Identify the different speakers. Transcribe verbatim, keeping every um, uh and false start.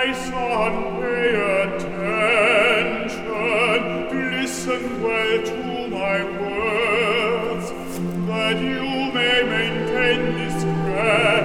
Speaker 1: My son, pay attention, listen well to my words, that you may maintain discretion.